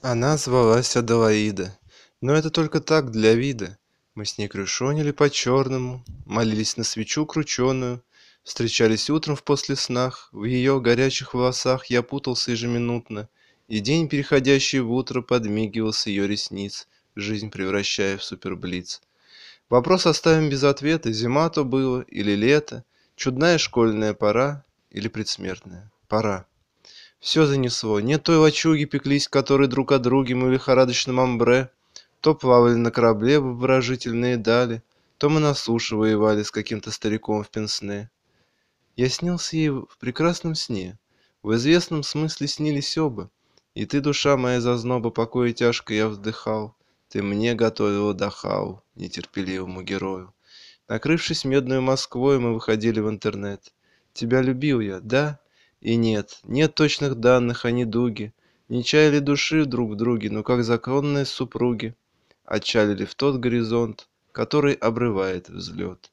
Она звалась Аделаида, но это только так, для вида. Мы с ней крюшонили по-черному, молились на свечу крученую, встречались утром в послеснах, в ее горячих волосах я путался ежеминутно, и день, переходящий в утро, подмигивал с ее ресниц, жизнь превращая в суперблиц. Вопрос оставим без ответа, зима то было или лето, чудная школьная пора или предсмертная пора. Все занесло. Нет той лачуги, пеклись, которые друг о друге мы в лихорадочном амбре. То плавали на корабле в обворожительные дали, то мы на суше воевали с каким-то стариком в пенсне. Я снился ей в прекрасном сне. В известном смысле снились оба. И ты, душа моя зазноба, покоя тяжко я вздыхал. Ты мне готовила дахау, нетерпеливому герою. Накрывшись медную Москвой, мы выходили в интернет. Тебя любил я, да? И нет, нет точных данных о недуге. Не чаяли души друг в друге, но как законные супруги отчалили в тот горизонт, который обрывает взлет.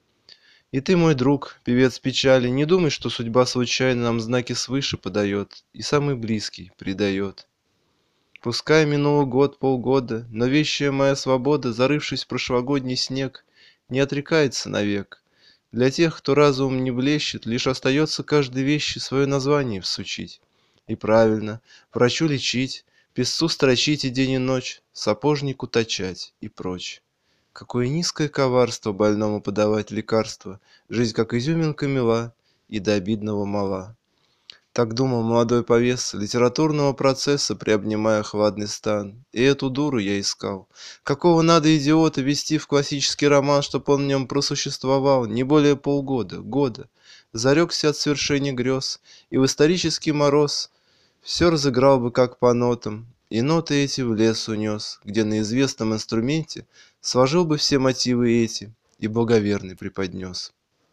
И ты, мой друг, певец печали, не думай, что судьба случайно нам знаки свыше подает и самый близкий предает. Пускай минуло год, полгода, но вещая моя свобода, зарывшись в прошлогодний снег, не отрекается навек. Для тех, кто разумом не блещет, лишь остается каждой вещи свое название всучить. И правильно, врачу лечить, писцу строчить и день и ночь, сапожнику точать и прочь. Какое низкое коварство больному подавать лекарства, жизнь как изюминка мила и до обидного мала. Так думал молодой повес литературного процесса, приобнимая хладный стан. И эту дуру я искал. Какого надо идиота ввести в классический роман, чтоб он в нем просуществовал не более полгода, года. Зарекся от свершения грез, и в исторический мороз все разыграл бы как по нотам, и ноты эти в лес унес, где на известном инструменте сложил бы все мотивы эти и благоверный преподнес.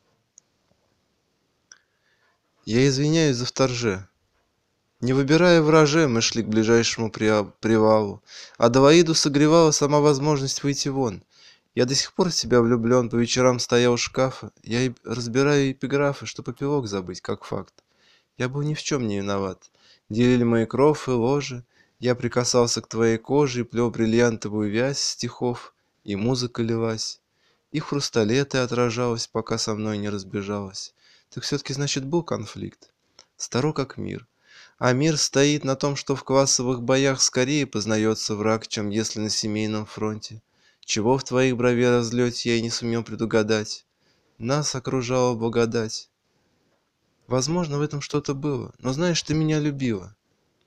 Я извиняюсь за вторже. Не выбирая враже, мы шли к ближайшему привалу. Аделаиду согревала сама возможность выйти вон. Я до сих пор в тебя влюблен, по вечерам стоял у шкафа. Я и разбираю эпиграфы, чтоб эпилог забыть, как факт. Я был ни в чем не виноват. Делили мои кров и ложи. Я прикасался к твоей коже и плел бриллиантовую вязь стихов, и музыка лилась. И в хрустале ты отражалась, пока со мной не разбежалась. Так все-таки, значит, был конфликт. Старо как мир. А мир стоит на том, что в классовых боях скорее познается враг, чем если на семейном фронте. Чего в твоих брове разлете я и не сумел предугадать. Нас окружала благодать. Возможно, в этом что-то было, но знаешь, ты меня любила.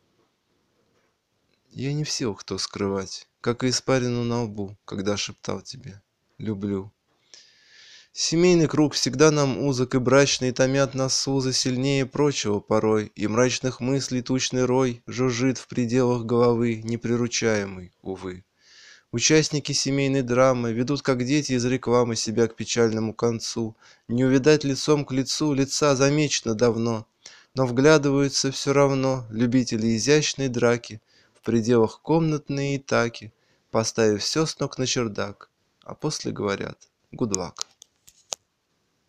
Я не в силах то скрывать, как и испарину на лбу, когда шептал тебе «люблю». Семейный круг всегда нам узок и брачный, томят нас узы сильнее прочего порой, и мрачных мыслей тучный рой жужжит в пределах головы, неприручаемый, увы. Участники семейной драмы ведут, как дети из рекламы, себя к печальному концу. Не увидать лицом к лицу лица замечено давно, но вглядываются все равно любители изящной драки в пределах комнатные итаки, поставив все с ног на чердак, а после говорят «гуд лак».